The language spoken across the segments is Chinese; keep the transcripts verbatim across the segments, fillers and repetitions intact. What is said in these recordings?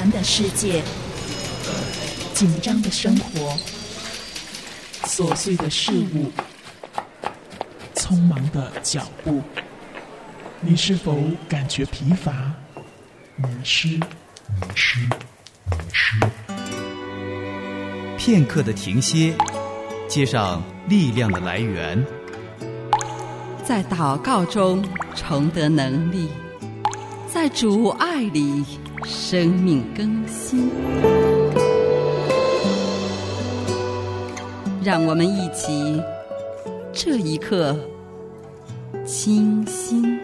繁的世界，紧张的生活，琐碎的事物，匆忙的脚步，你是否感觉疲乏、迷失？迷失，迷失。 片刻的停歇，接上力量的来源， 在祷告中重得能力，在主爱里生命更新。让我们一起这一刻清心。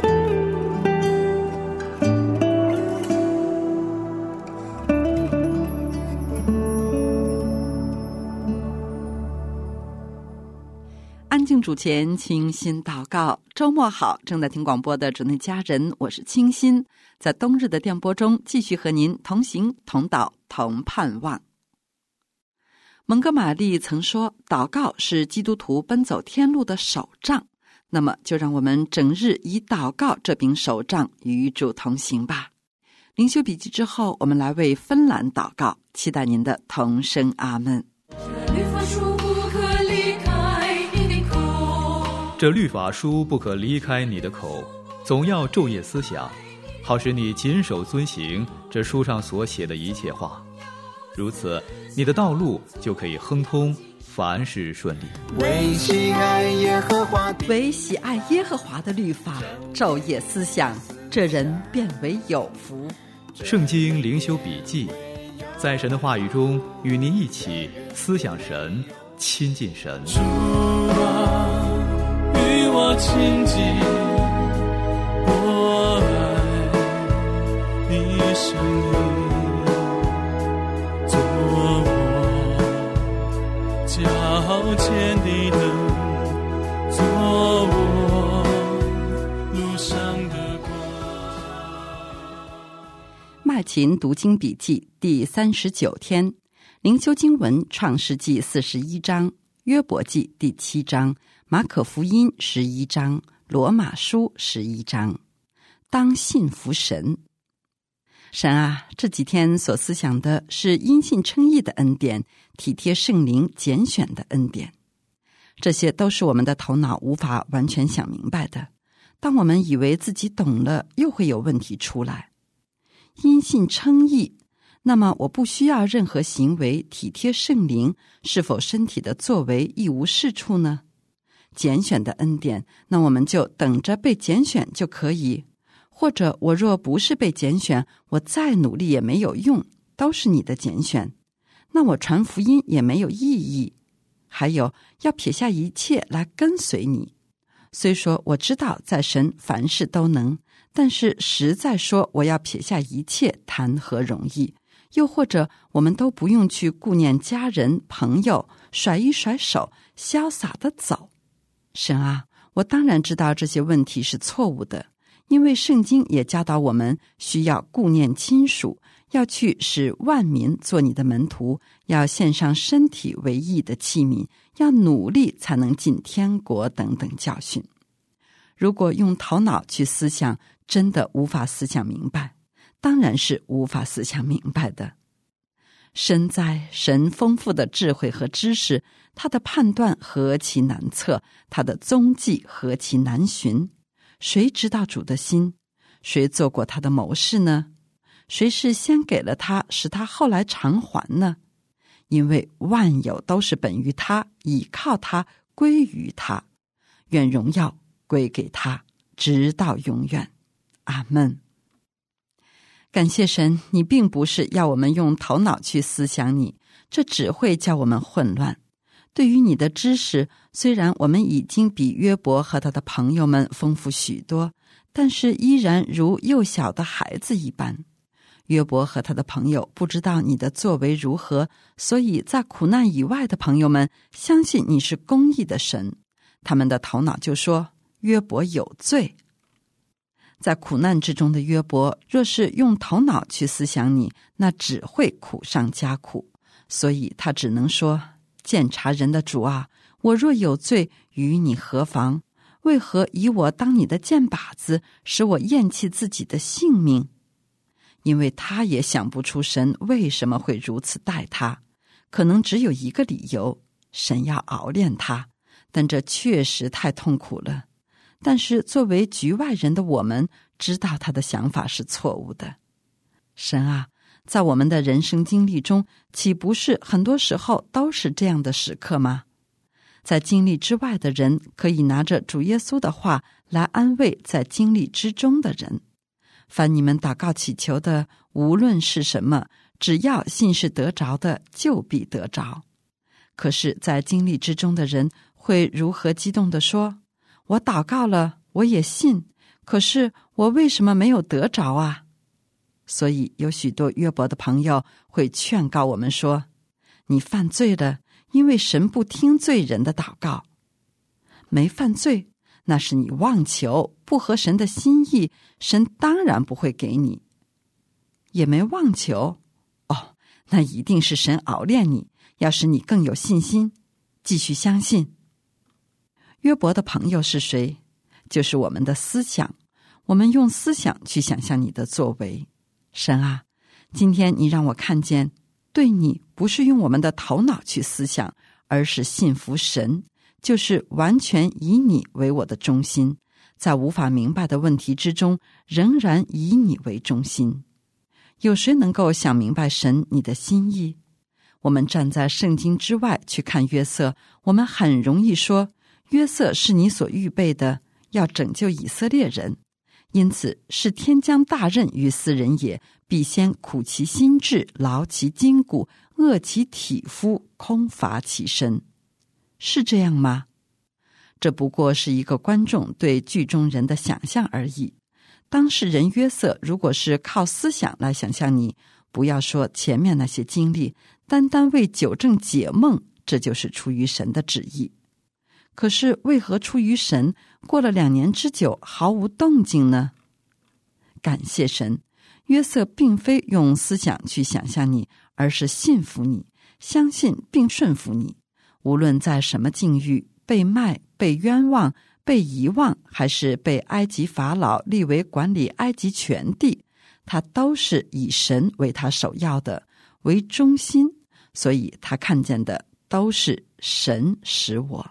安静主前，清心祷告。周末好，正在听广播的主内家人，我是清心，在冬日的电波中继续和您同行同祷同盼望。蒙哥马利曾说，祷告是基督徒奔走天路的手杖，那么就让我们整日以祷告这柄手杖与主同行吧。灵修笔记之后，我们来为芬兰祷告，期待您的同声阿们。 这律法书不可离开你的口，总要昼夜思想，好使你谨守遵行这书上所写的一切话。如此，你的道路就可以亨通，凡事顺利。 为喜爱耶和华的， 为喜爱耶和华的律法，昼夜思想，这人便为有福。 圣经灵修笔记，在神的话语中与您一起思想神，亲近神。 主啊，与我亲近，我爱你生命，做我脚前的灯，做我路上的光。 麦琴读经笔记第三十九天，灵修经文创世纪四十一章，约伯记第七章，马可福音十一章，罗马书十一章。当信服神。神啊，这几天所思想的是因信称义的恩典，体贴圣灵拣选的恩典。这些都是我们的头脑无法完全想明白的。当我们以为自己懂了，又会有问题出来。因信称义，那么我不需要任何行为体贴圣灵，是否身体的作为一无是处呢？拣选的恩典，那我们就等着被拣选就可以。或者我若不是被拣选，我再努力也没有用，都是你的拣选，那我传福音也没有意义。还有，要撇下一切来跟随你。虽说我知道在神凡事都能，但是实在说我要撇下一切，谈何容易？又或者我们都不用去顾念家人朋友，甩一甩手，潇洒地走。神啊，我当然知道这些问题是错误的，因为圣经也教导我们需要顾念亲属，要去使万民做你的门徒，要献上身体为义的器皿，要努力才能进天国等等教训。如果用头脑去思想，真的无法思想明白，当然是无法思想明白的。身在神丰富的智慧和知识，他的判断何其难测，他的踪迹何其难寻。谁知道主的心？谁做过他的谋士呢？谁是先给了他，使他后来偿还呢？因为万有都是本于他，倚靠他，归于他。愿荣耀归给他，直到永远。阿们。感谢神，你并不是要我们用头脑去思想你，这只会叫我们混乱。对于你的知识，虽然我们已经比约伯和他的朋友们丰富许多，但是依然如幼小的孩子一般。约伯和他的朋友不知道你的作为如何，所以在苦难以外的朋友们相信你是公义的神，他们的头脑就说约伯有罪。在苦难之中的约伯，若是用头脑去思想你，那只会苦上加苦，所以他只能说，鉴察人的主啊，我若有罪，与你何妨？为何以我当你的箭靶子，使我厌弃自己的性命？ 因为他也想不出神为什么会如此待他，可能只有一个理由，神要熬炼他，但这确实太痛苦了。但是作为局外人的我们知道他的想法是错误的。神啊，在我们的人生经历中，岂不是很多时候都是这样的时刻吗？在经历之外的人可以拿着主耶稣的话来安慰在经历之中的人。凡你们祷告祈求的，无论是什么，只要信是得着的，就必得着。可是在经历之中的人会如何激动地说，我祷告了，我也信，可是我为什么没有得着啊？所以有许多约伯的朋友会劝告我们说，你犯罪了，因为神不听罪人的祷告。没犯罪，那是你妄求，不合神的心意，神当然不会给你。也没妄求，哦，那一定是神熬炼你，要使你更有信心，继续相信。约伯的朋友是谁？就是我们的思想，我们用思想去想象你的作为。神啊，今天你让我看见，对你不是用我们的头脑去思想，而是信服神，就是完全以你为我的中心，在无法明白的问题之中，仍然以你为中心。有谁能够想明白神你的心意？我们站在圣经之外去看约瑟，我们很容易说，约瑟是你所预备的，要拯救以色列人，因此是天将大任于斯人也，必先苦其心志，劳其筋骨，饿其体肤，空乏其身。是这样吗？这不过是一个观众对剧中人的想象而已。当事人约瑟如果是靠思想来想象你，不要说前面那些经历，单单为纠正解梦，这就是出于神的旨意。可是为何出于神，过了两年之久毫无动静呢？感谢神，约瑟并非用思想去想象你，而是信服你，相信并顺服你。无论在什么境遇，被卖、被冤枉、被遗忘，还是被埃及法老立为管理埃及全地，他都是以神为他首要的，为中心，所以他看见的都是神使我。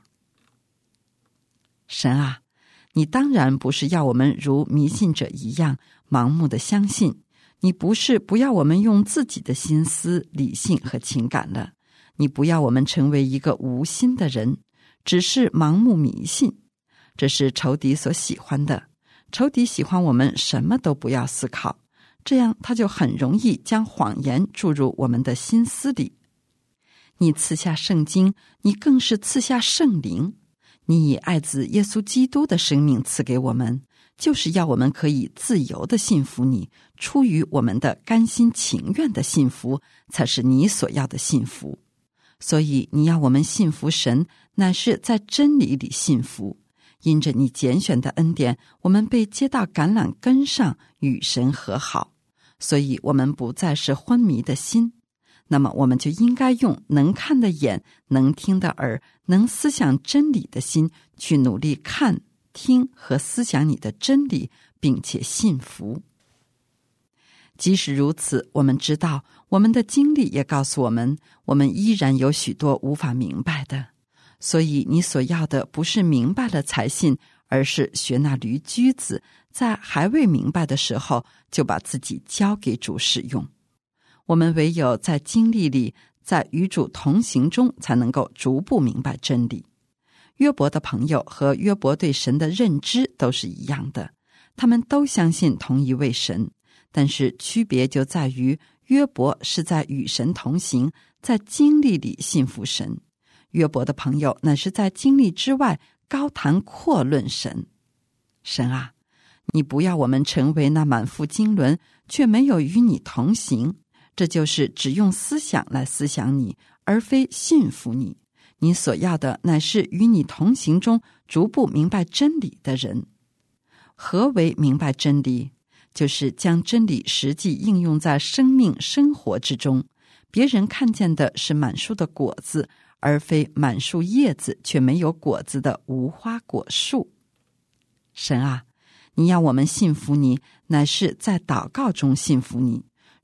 神啊，你当然不是要我们如迷信者一样盲目的相信，你不是不要我们用自己的心思、理性和情感了，你不要我们成为一个无心的人，只是盲目迷信。这是仇敌所喜欢的，仇敌喜欢我们什么都不要思考，这样他就很容易将谎言注入我们的心思里。你赐下圣经，你更是赐下圣灵，你以爱子耶稣基督的生命赐给我们，就是要我们可以自由的信服你，出于我们的甘心情愿的信服，才是你所要的信服。所以你要我们信服神，乃是在真理里信服。因着你拣选的恩典，我们被接到橄榄根上，与神和好，所以我们不再是昏迷的心。那么我们就应该用能看的眼、能听的耳、能思想真理的心，去努力看、听和思想你的真理，并且信服。即使如此，我们知道我们的经历也告诉我们，我们依然有许多无法明白的。所以你所要的不是明白了才信，而是学那驴驹子，在还未明白的时候，就把自己交给主使用。我们唯有在经历里，在与主同行中，才能够逐步明白真理。约伯的朋友和约伯对神的认知都是一样的，他们都相信同一位神，但是区别就在于约伯是在与神同行，在经历里信服神。约伯的朋友乃是在经历之外高谈阔论神。神啊，你不要我们成为那满腹经纶却没有与你同行，这就是只用思想来思想你，而非信服你。你所要的乃是与你同行中逐步明白真理的人。何为明白真理？就是将真理实际应用在生命生活之中。别人看见的是满树的果子，而非满树叶子却没有果子的无花果树。神啊，你要我们信服你，乃是在祷告中信服你，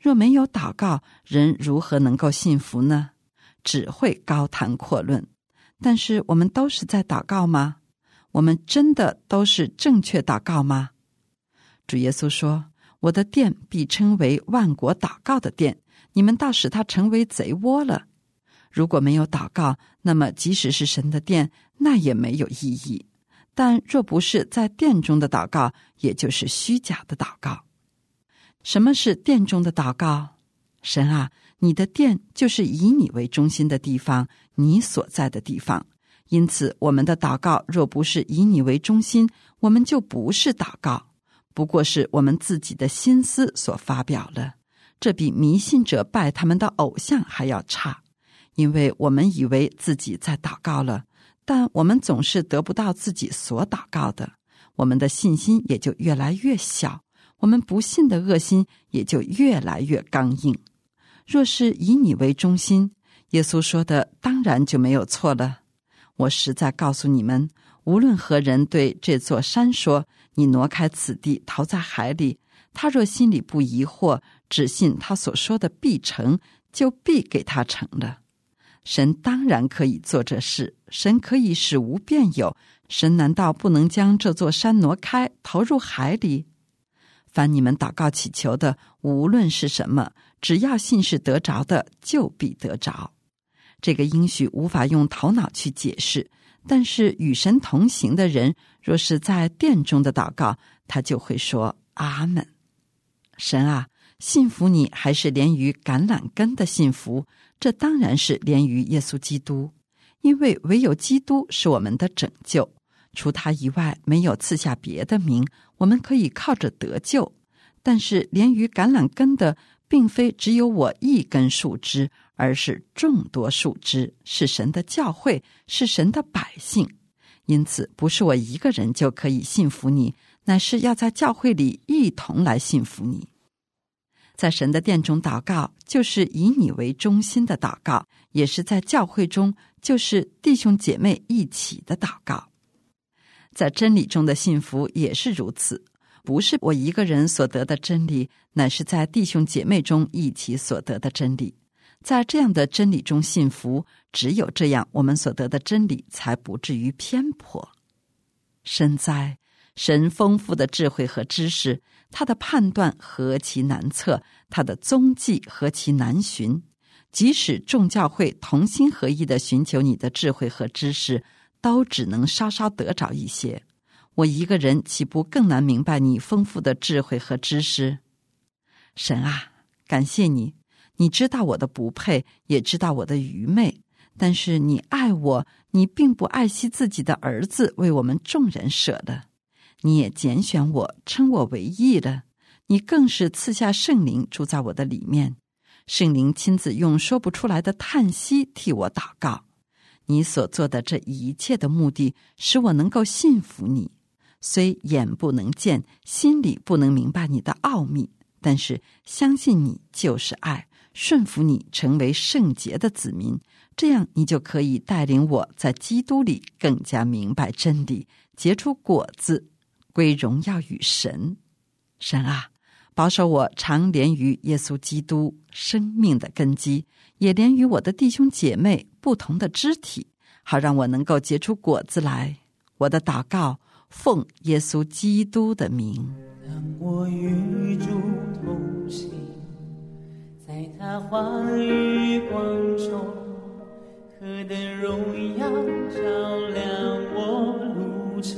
若没有祷告，人如何能够信服呢？只会高谈阔论。但是我们都是在祷告吗？我们真的都是正确祷告吗？主耶稣说，我的殿必称为万国祷告的殿，你们倒使它成为贼窝了。如果没有祷告，那么即使是神的殿，那也没有意义。但若不是在殿中的祷告，也就是虚假的祷告。什么是殿中的祷告？神啊，你的殿就是以你为中心的地方，你所在的地方。因此我们的祷告若不是以你为中心，我们就不是祷告，不过是我们自己的心思所发表了。这比迷信者拜他们的偶像还要差。因为我们以为自己在祷告了，但我们总是得不到自己所祷告的，我们的信心也就越来越小，我们不信的恶心也就越来越刚硬。若是以你为中心，耶稣说的当然就没有错了。我实在告诉你们，无论何人对这座山说，你挪开此地，逃在海里，他若心里不疑惑，只信他所说的必成，就必给他成了。神当然可以做这事，神可以使无变有，神难道不能将这座山挪开，投入海里？凡你们祷告祈求的，无论是什么，只要信是得着的，就必得着。这个应许无法用头脑去解释，但是与神同行的人，若是在殿中的祷告，他就会说阿们。神啊，信服你还是连于橄榄根的信服，这当然是连于耶稣基督，因为唯有基督是我们的拯救，除他以外没有赐下别的名，我们可以靠着得救。但是连于橄榄根的并非只有我一根树枝，而是众多树枝，是神的教会，是神的百姓。因此不是我一个人就可以信服你，乃是要在教会里一同来信服你。在神的殿中祷告，就是以你为中心的祷告，也是在教会中，就是弟兄姐妹一起的祷告。在真理中的信服也是如此，不是我一个人所得的真理，乃是在弟兄姐妹中一起所得的真理。在这样的真理中信服，只有这样，我们所得的真理才不至于偏颇。深哉，神丰富的智慧和知识，他的判断何其难测，他的踪迹何其难寻。即使众教会同心合意地寻求你的智慧和知识，都只能稍稍得着一些。我一个人岂不更难明白你丰富的智慧和知识？神啊，感谢你，你知道我的不配，也知道我的愚昧，但是你爱我，你并不爱惜自己的儿子，为我们众人舍了。你也拣选我，称我为义了。你更是赐下圣灵住在我的里面，圣灵亲自用说不出来的叹息替我祷告。你所做的这一切的目的，使我能够信服你。虽眼不能见，心里不能明白你的奥秘，但是相信你就是爱，顺服你成为圣洁的子民，这样你就可以带领我在基督里更加明白真理，结出果子，归荣耀与神。神啊，保守我常连于耶稣基督生命的根基，也连于我的弟兄姐妹不同的肢体，好让我能够结出果子来。我的祷告奉耶稣基督的名。 当我与主同行，在他话语光中，何等荣耀照亮我路程。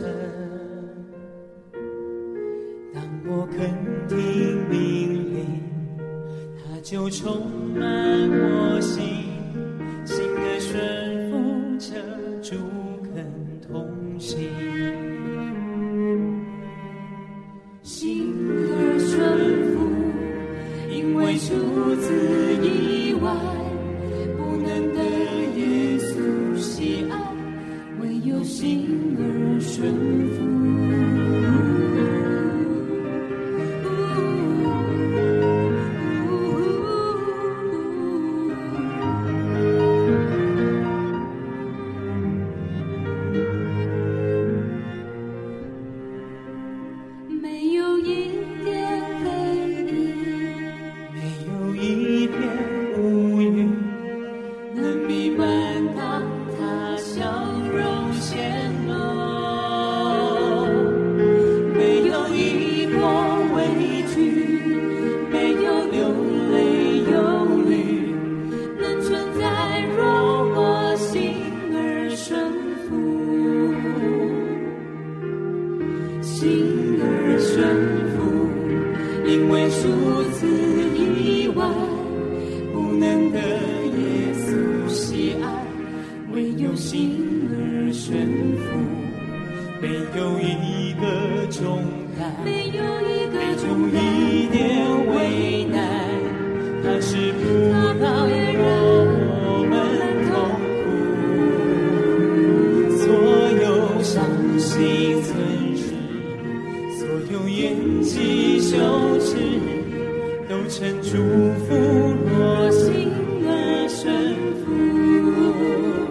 当我肯听命令，他就充满我心，心的顺服着主肯同行。心的顺服，因为除此以外，不能得耶稣喜爱，唯有心而顺服。 离去，没有流泪忧虑，能存在若我心儿顺服，心儿顺服，因为除此以外不能得耶稣喜爱，唯有心儿顺服，没有一个重担，没有一个重担，一点为难，它是不让我们痛苦。所有伤心损失，所有眼睛羞耻，都成祝福。若心儿顺服，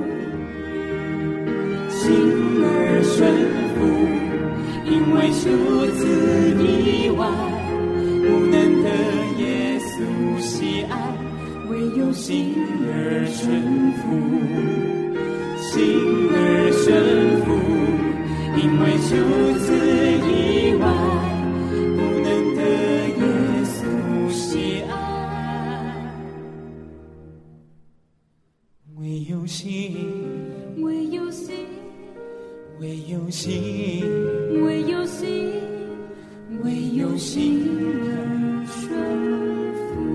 心儿顺服，因为除此以外不能得耶稣喜爱，唯有心儿顺服，心儿顺服，因为除此以外不能得耶稣喜爱，唯有心，唯有心，唯有心，唯有心，唯有心儿顺服。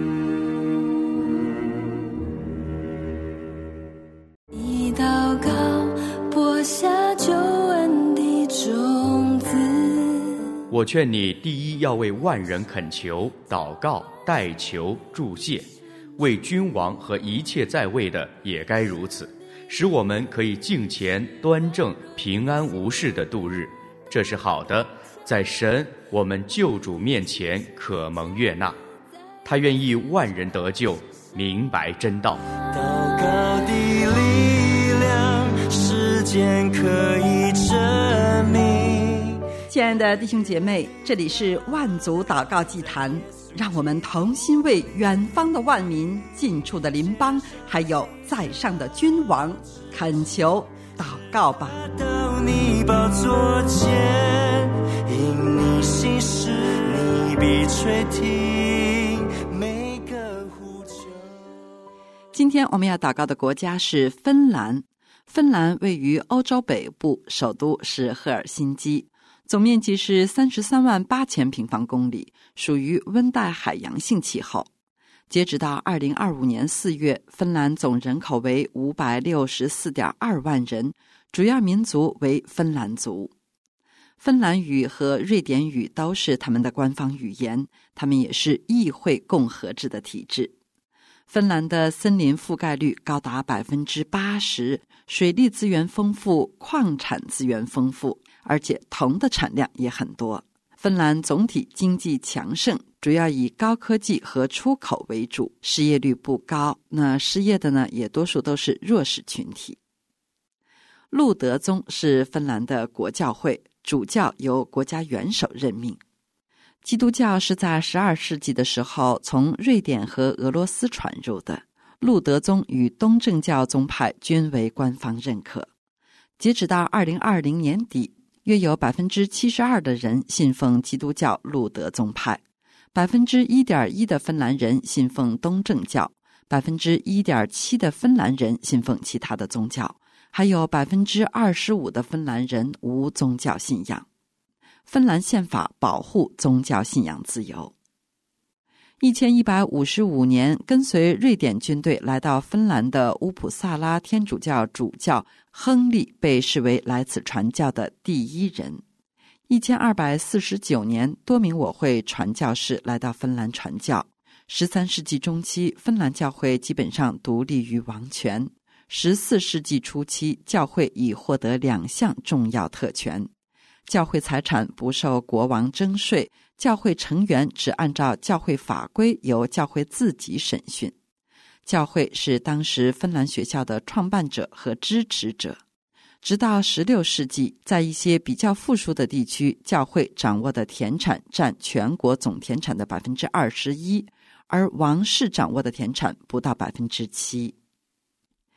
一祷告，播下救恩的种子。 我劝你，第一要为万人恳求、祷告、代求、祝谢，为君王和一切在位的也该如此，使我们可以敬虔、端正、平安无事的度日。这是好的，在神我们救主面前可蒙悦纳。他愿意万人得救，明白真道。 祷告的力量，时间可以证明。 亲爱的弟兄姐妹，这里是万族祷告祭坛，让我们同心为远方的万民、近处的邻邦，还有在上的君王恳求祷告吧。 到你宝座前，因你心事，你必垂听每个呼求。 今天我们要祷告的国家是芬兰。芬兰位于欧洲北部，首都是赫尔辛基，总面积是三十三万八千平方公里，属于温带海洋性气候。截止到二零二五年四月，芬兰总人口为五百六十四点二万人，主要民族为芬兰族。芬兰语和瑞典语都是他们的官方语言，他们也是议会共和制的体制。芬兰的森林覆盖率高达百分之八十，水利资源丰富，矿产资源丰富，而且铜的产量也很多。芬兰总体经济强盛，主要以高科技和出口为主，失业率不高，那失业的呢，也多数都是弱势群体。路德宗是芬兰的国教会，主教由国家元首任命。基督教是在十二世纪的时候从瑞典和俄罗斯传入的，路德宗与东正教宗派均为官方认可。截止到二零二零年底，约有 百分之七十二 的人信奉基督教路德宗派， 百分之一点一 的芬兰人信奉东正教， 百分之一点七 的芬兰人信奉其他的宗教，还有 百分之二十五 的芬兰人无宗教信仰。芬兰宪法保护宗教信仰自由。一千一百五十五年，跟随瑞典军队来到芬兰的乌普萨拉天主教主教亨利被视为来此传教的第一人。一千二百四十九年，多名我会传教士来到芬兰传教。十三世纪中期，芬兰教会基本上独立于王权。十四世纪初期，教会已获得两项重要特权。教会财产不受国王征税，教会成员只按照教会法规由教会自己审讯。教会是当时芬兰学校的创办者和支持者。直到十六世纪，在一些比较富庶的地区，教会掌握的田产占全国总田产的 百分之二十一， 而王室掌握的田产不到 百分之七。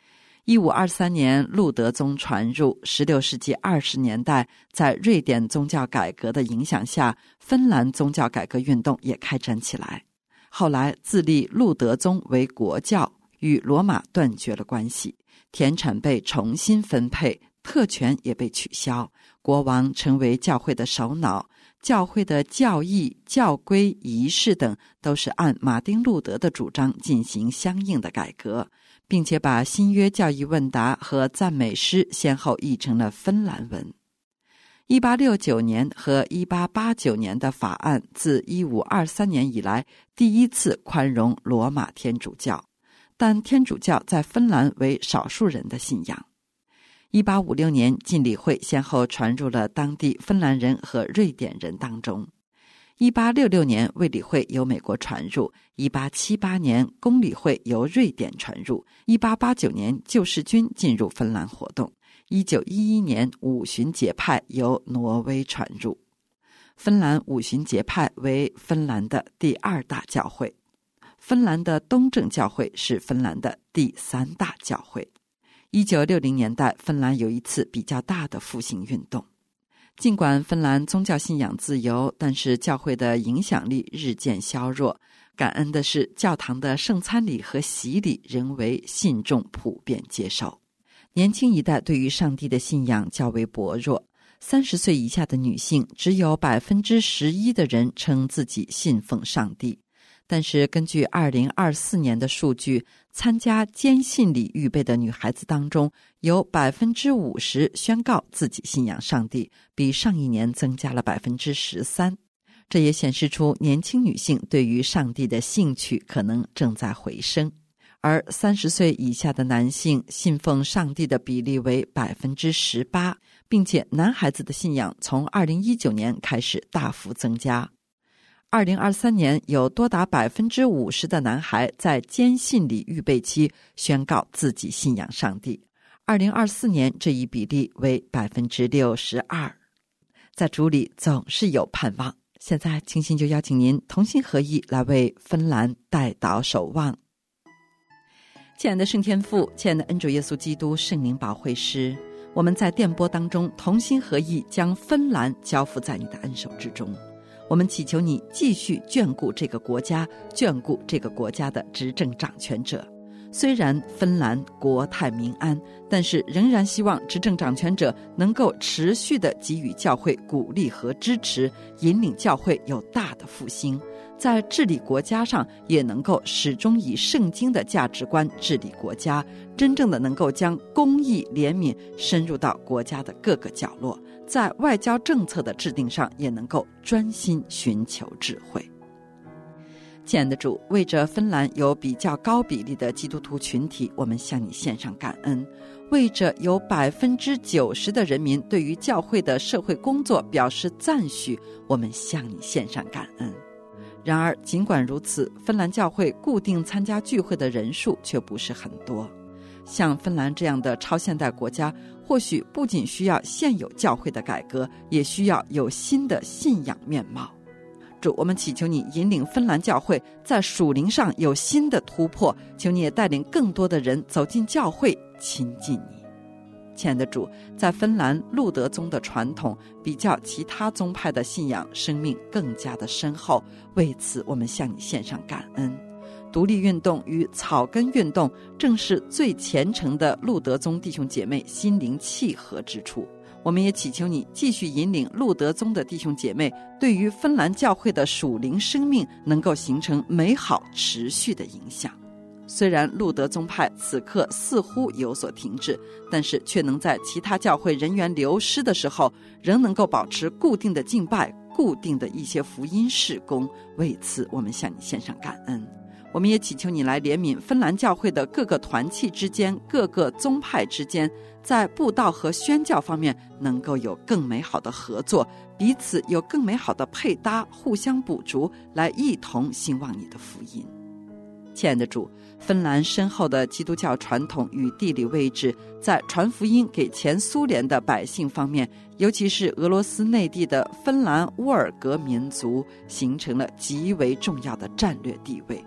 一五二三年路德宗传入，十六世纪二十年代，在瑞典宗教改革的影响下，芬兰宗教改革运动也开展起来。后来自立路德宗为国教，与罗马断绝了关系，田产被重新分配，特权也被取消，国王成为教会的首脑，教会的教义、教规、仪式等都是按马丁路德的主张进行相应的改革，并且把新约教义问答和赞美诗先后译成了芬兰文。一八六九年和一八八九年的法案自一五二三年以来第一次宽容罗马天主教，但天主教在芬兰为少数人的信仰。一八五六年浸礼会先后传入了当地芬兰人和瑞典人当中。一八六六年卫理会由美国传入，一八七八年公理会由瑞典传入，一八八九年救世军进入芬兰活动，一九一一年五旬节派由挪威传入。芬兰五旬节派为芬兰的第二大教会，芬兰的东正教会是芬兰的第三大教会。一九六零年代，芬兰有一次比较大的复兴运动。尽管芬兰宗教信仰自由，但是教会的影响力日渐削弱。感恩的是，教堂的圣餐礼和洗礼仍为信众普遍接受。年轻一代对于上帝的信仰较为薄弱，三十岁以下的女性只有百分之十一的人称自己信奉上帝。但是根据二零二四年的数据，参加坚信礼预备的女孩子当中，有百分之五十宣告自己信仰上帝，比上一年增加了百分之十三。这也显示出年轻女性对于上帝的兴趣可能正在回升。而三十岁以下的男性信奉上帝的比例为百分之十八，并且男孩子的信仰从二零一九年开始大幅增加。二零二三年有多达百分之五十的男孩在坚信礼预备期宣告自己信仰上帝。二零二四年这一比例为百分之六十二。在主里总是有盼望。现在清心就邀请您同心合意来为芬兰代祷守望。亲爱的圣天父，亲爱的恩主耶稣基督圣灵保惠师，我们在电波当中同心合意将芬兰交付在你的恩手之中。我们祈求你继续眷顾这个国家，眷顾这个国家的执政掌权者。虽然芬兰国泰民安，但是仍然希望执政掌权者能够持续地给予教会鼓励和支持，引领教会有大的复兴。在治理国家上也能够始终以圣经的价值观治理国家，真正的能够将公义怜悯深入到国家的各个角落，在外交政策的制定上也能够专心寻求智慧。亲爱的主，为着芬兰有比较高比例的基督徒群体，我们向你献上感恩；为着有百分之九十的人民对于教会的社会工作表示赞许，我们向你献上感恩。然而尽管如此，芬兰教会固定参加聚会的人数却不是很多。像芬兰这样的超现代国家，或许不仅需要现有教会的改革，也需要有新的信仰面貌。主，我们祈求你引领芬兰教会在属灵上有新的突破，求你也带领更多的人走进教会，亲近你。亲爱的主，在芬兰路德宗的传统比较其他宗派的信仰生命更加的深厚，为此我们向你献上感恩。独立运动与草根运动正是最虔诚的路德宗弟兄姐妹心灵契合之处。我们也祈求你继续引领路德宗的弟兄姐妹对于芬兰教会的属灵生命能够形成美好持续的影响。虽然路德宗派此刻似乎有所停滞，但是却能在其他教会人员流失的时候，仍能够保持固定的敬拜，固定的一些福音事工。为此我们向你献上感恩。我们也祈求你来怜悯芬兰教会的各个团契之间，各个宗派之间，在布道和宣教方面能够有更美好的合作，彼此有更美好的配搭，互相补足，来一同兴旺你的福音。亲爱的主，芬兰深厚的基督教传统与地理位置，在传福音给前苏联的百姓方面，尤其是俄罗斯内地的芬兰乌尔格民族，形成了极为重要的战略地位。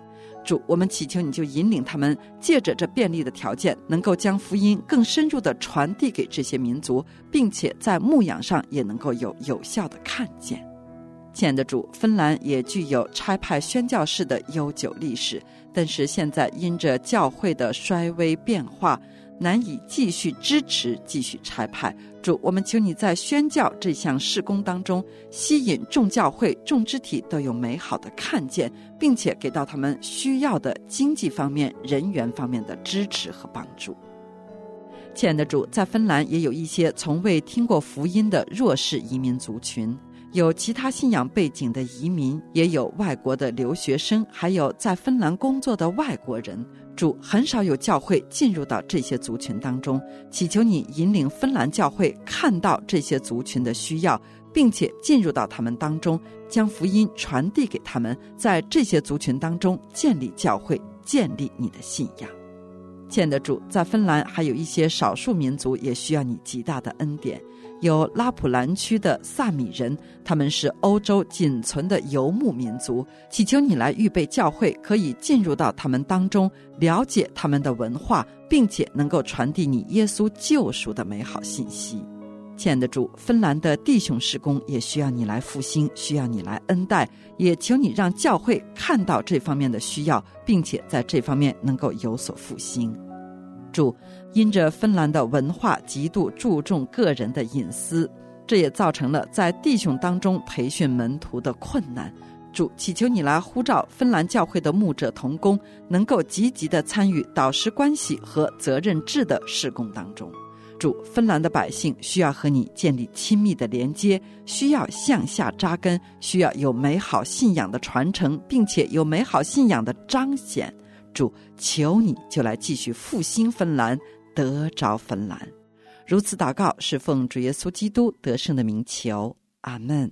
主，我们祈求你就引领他们，借着这便利的条件，能够将福音更深入地传递给这些民族，并且在牧养上也能够有有效的看见。亲爱的主，芬兰也具有差派宣教士的悠久历史，但是现在因着教会的衰微变化，难以继续支持继续差派。主，我们求你在宣教这项事工当中，吸引众教会众肢体都有美好的看见，并且给到他们需要的经济方面人员方面的支持和帮助。亲爱的主，在芬兰也有一些从未听过福音的弱势移民族群，有其他信仰背景的移民，也有外国的留学生，还有在芬兰工作的外国人。主，很少有教会进入到这些族群当中，祈求你引领芬兰教会看到这些族群的需要，并且进入到他们当中，将福音传递给他们，在这些族群当中建立教会，建立你的信仰。亲爱的主，在芬兰还有一些少数民族也需要你极大的恩典，有拉普兰区的萨米人，他们是欧洲仅存的游牧民族，祈求你来预备教会，可以进入到他们当中，了解他们的文化，并且能够传递你耶稣救赎的美好信息。亲爱的主，芬兰的弟兄事工也需要你来复兴，需要你来恩待，也求你让教会看到这方面的需要，并且在这方面能够有所复兴。主，因着芬兰的文化极度注重个人的隐私，这也造成了在弟兄当中培训门徒的困难。主，祈求你来呼召芬兰教会的牧者同工，能够积极地参与导师关系和责任制的事工当中。主，芬兰的百姓需要和你建立亲密的连接，需要向下扎根，需要有美好信仰的传承，并且有美好信仰的彰显。主，求你就来继续复兴芬兰，得着芬兰。如此祷告，是奉主耶稣基督得胜的名求，阿们。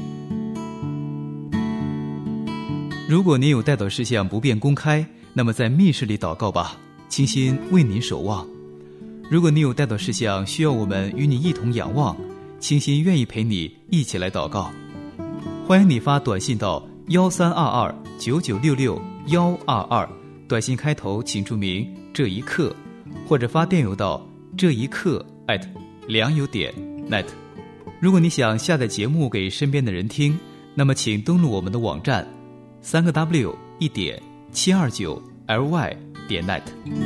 如果您有代祷事项不便公开，那么在密室里祷告吧，倾心为您守望。如果你有代祷事项需要我们与你一同仰望，倾心愿意陪你一起来祷告。欢迎你发短信到幺三二二九九六六幺二二，短信开头请注明这一刻，或者发电邮到这一刻 at 良友点 net。 如果你想下载节目给身边的人听，那么请登录我们的网站三个 w 一点七二九 ly 点 net。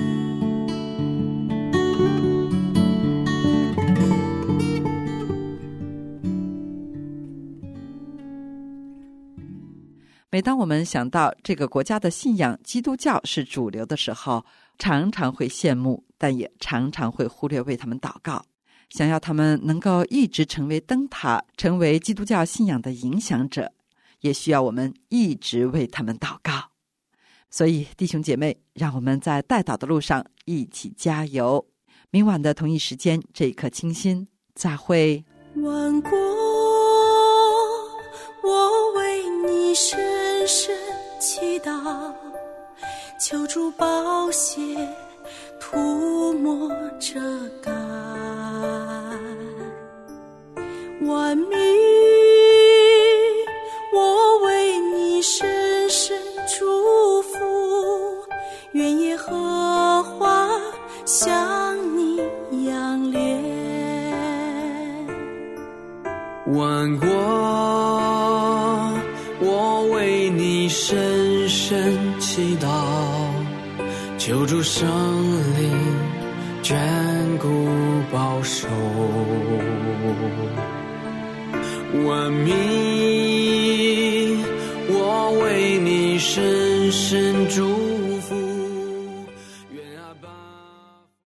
每当我们想到这个国家的信仰基督教是主流的时候，常常会羡慕，但也常常会忽略为他们祷告，想要他们能够一直成为灯塔，成为基督教信仰的影响者，也需要我们一直为他们祷告。所以弟兄姐妹，让我们在代祷的路上一起加油。明晚的同一时间，这一刻清心，再会。 万国，我为你深深祈祷，求主宝血涂抹遮盖，万民，我为你深深祝福，愿耶和华向你仰怜。 万国，我为你深深祈祷，求主圣灵眷顾保守，万民，我为你深深祝